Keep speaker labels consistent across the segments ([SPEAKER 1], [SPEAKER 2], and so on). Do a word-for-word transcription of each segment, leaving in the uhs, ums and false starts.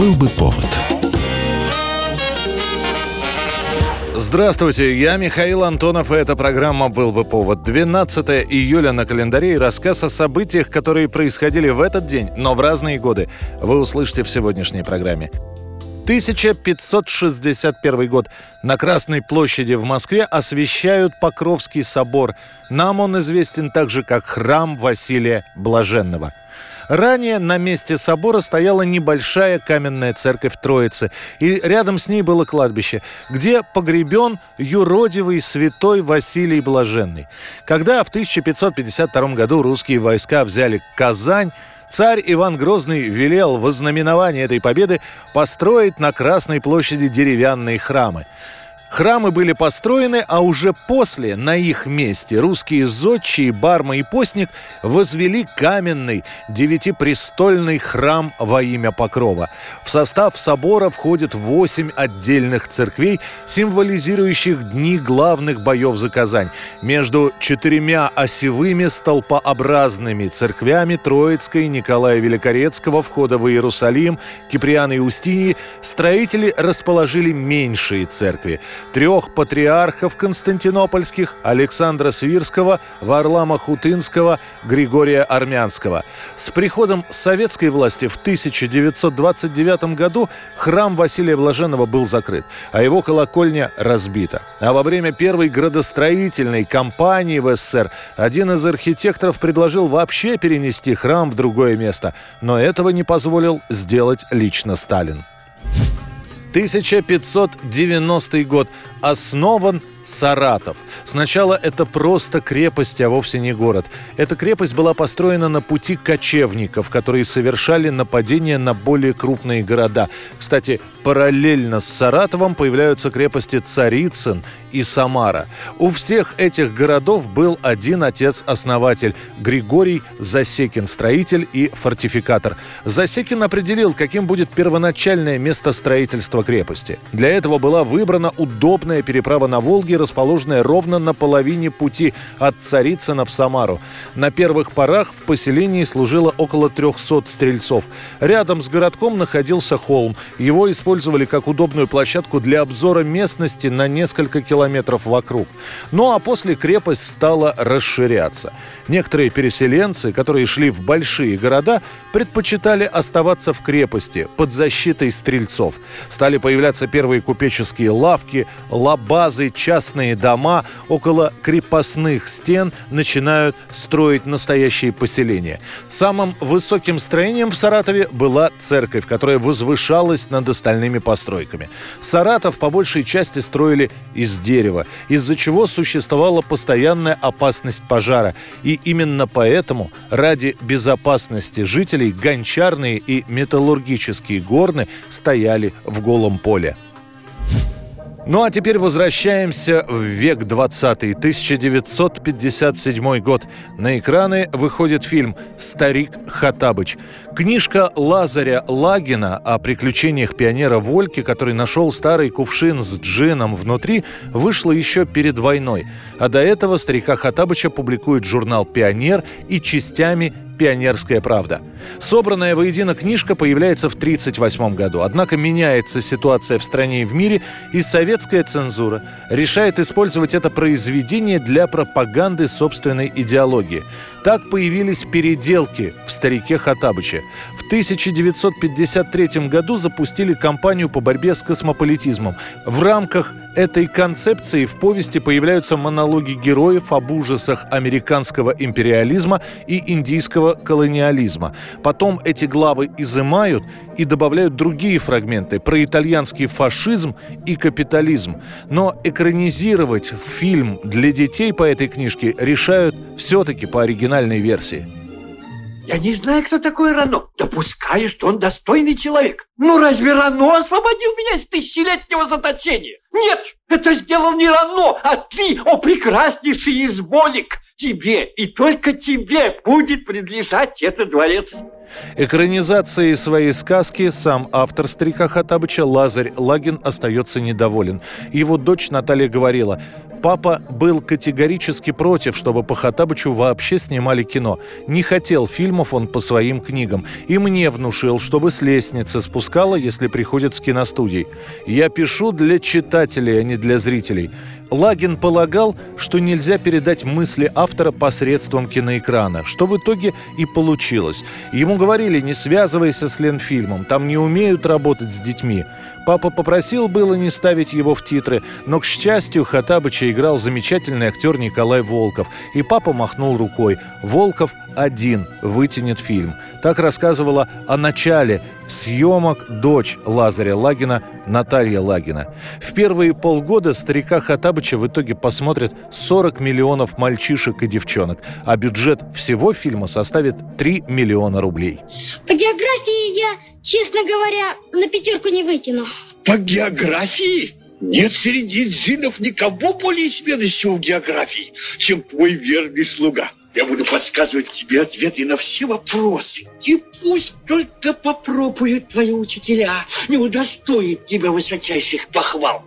[SPEAKER 1] Был бы повод.
[SPEAKER 2] Здравствуйте, я Михаил Антонов, и эта программа «Был бы повод». двенадцатое июля на календаре, и рассказ о событиях, которые происходили в этот день, но в разные годы, вы услышите в сегодняшней программе. тысяча пятьсот шестьдесят первый год. На Красной площади в Москве освящают Покровский собор. Нам он известен также как храм Василия Блаженного. Ранее на месте собора стояла небольшая каменная церковь Троицы, и рядом с ней было кладбище, где погребен юродивый святой Василий Блаженный. Когда в тысяча пятьсот пятьдесят втором году русские войска взяли Казань, царь Иван Грозный велел во знаменование этой победы построить на Красной площади деревянные храмы. Храмы были построены, а уже после на их месте русские зодчие, Барма и Постник возвели каменный девятипрестольный храм во имя Покрова. В состав собора входит восемь отдельных церквей, символизирующих дни главных боев за Казань. Между четырьмя осевыми столпообразными церквями Троицкой, Николая Великорецкого, входа в Иерусалим, Киприана и Устиньи строители расположили меньшие церкви. Трех патриархов константинопольских – Александра Свирского, Варлама Хутынского, Григория Армянского. С приходом советской власти в тысяча девятьсот двадцать девятом году храм Василия Блаженного был закрыт, а его колокольня разбита. А во время первой градостроительной кампании в СССР один из архитекторов предложил вообще перенести храм в другое место, но этого не позволил сделать лично Сталин. тысяча пятьсот девяностый год. Основан Саратов. Сначала это просто крепость, а вовсе не город. Эта крепость была построена на пути кочевников, которые совершали нападения на более крупные города. Кстати, параллельно с Саратовом появляются крепости Царицын и Самара. У всех этих городов был один отец-основатель – Григорий Засекин, строитель и фортификатор. Засекин определил, каким будет первоначальное место строительства крепости. Для этого была выбрана удобная переправа на Волге, расположенная ровно на половине пути от Царицына в Самару. На первых порах в поселении служило около трехсот стрельцов. Рядом с городком находился холм. Его использовали как удобную площадку для обзора местности на несколько километров вокруг. Ну а после крепость стала расширяться. Некоторые переселенцы, которые шли в большие города, предпочитали оставаться в крепости под защитой стрельцов. Стали появляться первые купеческие лавки, лабазы, частные дома. Около крепостных стен начинают строить настоящие поселения. Самым высоким строением в Саратове была церковь, которая возвышалась над остальными постройками. Саратов по большей части строили из дерева, из-за чего существовала постоянная опасность пожара. И именно поэтому ради безопасности жителей гончарные и металлургические горны стояли в голом поле. Ну а теперь возвращаемся в век двадцатый, тысяча девятьсот пятьдесят седьмой год. На экраны выходит фильм «Старик Хоттабыч». Книжка Лазаря Лагина о приключениях пионера Вольки, который нашел старый кувшин с джином внутри, вышла еще перед войной. А до этого старика Хоттабыча публикует журнал «Пионер» и частями «Пионерская правда». Собранная воедино книжка появляется в тысяча девятьсот тридцать восьмом году. Однако меняется ситуация в стране и в мире, и советская цензура решает использовать это произведение для пропаганды собственной идеологии. Так появились переделки в «Старике Хоттабыче». В тысяча девятьсот пятьдесят третьем году запустили кампанию по борьбе с космополитизмом. В рамках этой концепции в повести появляются монологи героев об ужасах американского империализма и индийского колониализма. Потом эти главы изымают и добавляют другие фрагменты про итальянский фашизм и капитализм. Но экранизировать фильм для детей по этой книжке решают все-таки по оригинальной версии.
[SPEAKER 3] Я не знаю, кто такой Рано. Допускаю, что он достойный человек. Ну разве Рано освободил меня из тысячелетнего заточения? Нет, это сделал не Рано, а ты, о прекраснейший из волек. Тебе и только тебе будет принадлежать этот дворец.
[SPEAKER 2] Экранизацией своей сказки сам автор «Старика Хоттабыча» Лазарь Лагин остается недоволен. Его дочь Наталья говорила: Папа был категорически против, чтобы по Хоттабычу вообще снимали кино. Не хотел фильмов он по своим книгам. И мне внушил, чтобы с лестницы спускала, если приходит с киностудий. Я пишу для читателей, а не для зрителей. Лагин полагал, что нельзя передать мысли автора посредством киноэкрана, что в итоге и получилось. Ему говорили: не связывайся с Ленфильмом, там не умеют работать с детьми. Папа попросил было не ставить его в титры, но, к счастью, Хоттабыча играл замечательный актер Николай Волков, и папа махнул рукой. Волков один вытянет фильм. Так рассказывала о начале съемок дочь Лазаря Лагина Наталья Лагина. В первые полгода старика Хоттабыча в итоге посмотрят сорок миллионов мальчишек и девчонок, а бюджет всего фильма составит три миллиона рублей.
[SPEAKER 1] По географии я, честно говоря, на пятерку не вытяну.
[SPEAKER 3] По географии? Нет среди дзинов никого более сведущего в географии, чем твой верный слуга. Я буду подсказывать тебе ответы на все вопросы. И пусть только попробуют твои учителя, не удостоит тебя высочайших похвал.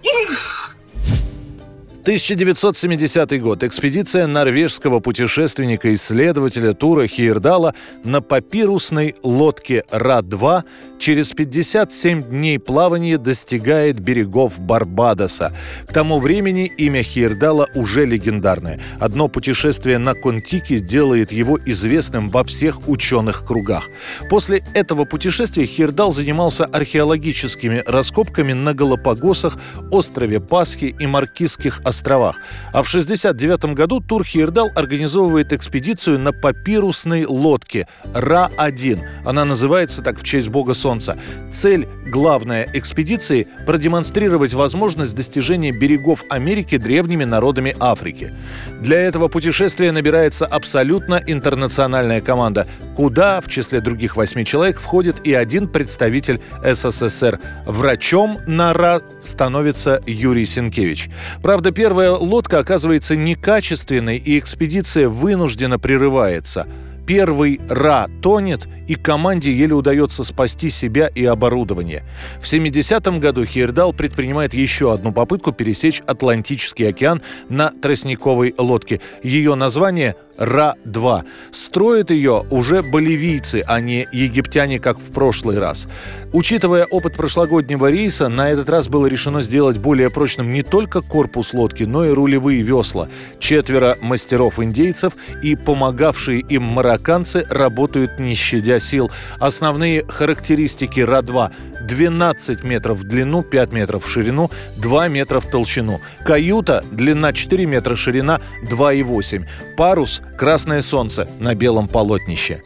[SPEAKER 2] тысяча девятьсот семидесятый год. Экспедиция норвежского путешественника-исследователя Тура Хейердала на папирусной лодке Ра два через пятьдесят семь дней плавания достигает берегов Барбадоса. К тому времени имя Хейердала уже легендарное. Одно путешествие на Контике делает его известным во всех ученых кругах. После этого путешествия Хейердал занимался археологическими раскопками на Галапагосах, острове Пасхи и Маркизских островах. А в шестьдесят девятом году Тур Хейердал организовывает экспедицию на папирусной лодке Ра один. Она называется так в честь бога солнца. Цель главной экспедиции – продемонстрировать возможность достижения берегов Америки древними народами Африки. Для этого путешествия набирается абсолютно интернациональная команда, куда, в числе других восьми человек, входит и один представитель СССР. Врачом на Ра становится Юрий Сенкевич. Правда, первая лодка оказывается некачественной, и экспедиция вынуждена прерывается. Первый Ра тонет, и команде еле удается спасти себя и оборудование. В семидесятом году Хейердал предпринимает еще одну попытку пересечь Атлантический океан на тростниковой лодке. Ее название – Ра два. Строят ее уже боливийцы, а не египтяне, как в прошлый раз. Учитывая опыт прошлогоднего рейса, на этот раз было решено сделать более прочным не только корпус лодки, но и рулевые весла. Четверо мастеров-индейцев и помогавшие им марокканцы работают не щадя сил. Основные характеристики Ра два – двенадцать метров в длину, пять метров в ширину, два метра в толщину. Каюта – длина четыре метра, ширина два и восемь. Парус – красное солнце на белом полотнище.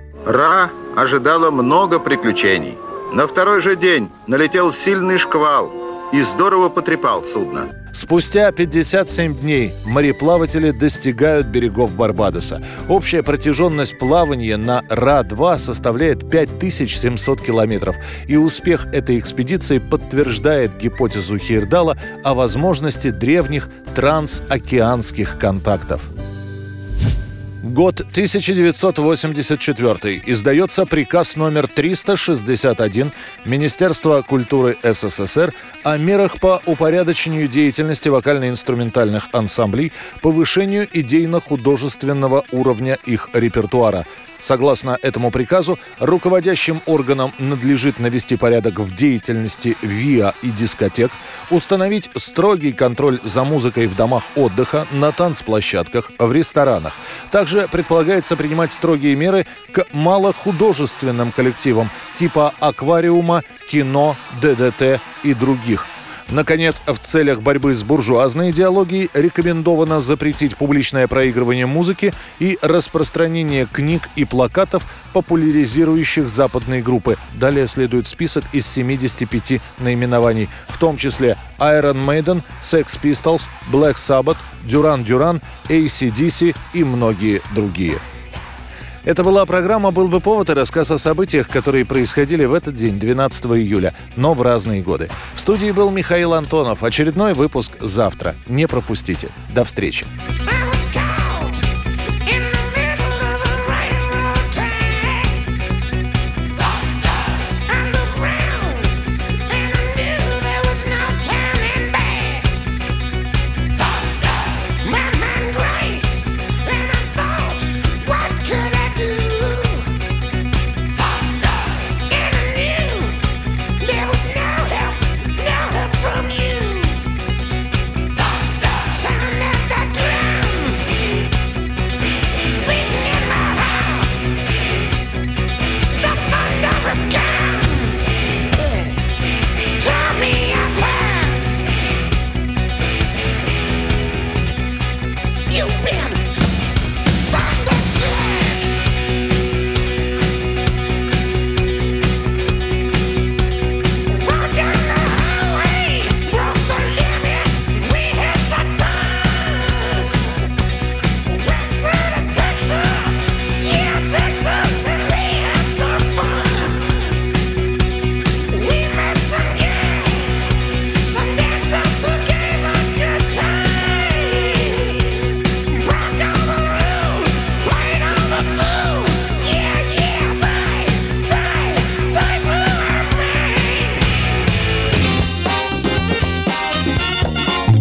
[SPEAKER 4] Ра ожидало много приключений. На второй же день налетел сильный шквал и здорово потрепал судно.
[SPEAKER 2] Спустя пятьдесят семь дней мореплаватели достигают берегов Барбадоса. Общая протяженность плавания на Ра два составляет пять тысяч семьсот километров. И успех этой экспедиции подтверждает гипотезу Хейердала о возможности древних трансокеанских контактов. Год тысяча девятьсот восемьдесят четвёртый. Издается приказ номер триста шестьдесят один Министерства культуры СССР о мерах по упорядочению деятельности вокально-инструментальных ансамблей, повышению идейно-художественного уровня их репертуара. Согласно этому приказу, руководящим органам надлежит навести порядок в деятельности ВИА и дискотек, установить строгий контроль за музыкой в домах отдыха, на танцплощадках, в ресторанах. Также предполагается принимать строгие меры к малохудожественным коллективам типа аквариума, кино, ДДТ и других. Наконец, в целях борьбы с буржуазной идеологией рекомендовано запретить публичное проигрывание музыки и распространение книг и плакатов, популяризирующих западные группы. Далее следует список из семидесяти пяти наименований, в том числе Iron Maiden, Sex Pistols, Black Sabbath, Duran Duran, эй си ди си и многие другие. Это была программа «Был бы повод» и рассказ о событиях, которые происходили в этот день, двенадцатого июля, но в разные годы. В студии был Михаил Антонов. Очередной выпуск завтра. Не пропустите. До встречи.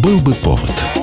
[SPEAKER 5] «Был бы повод».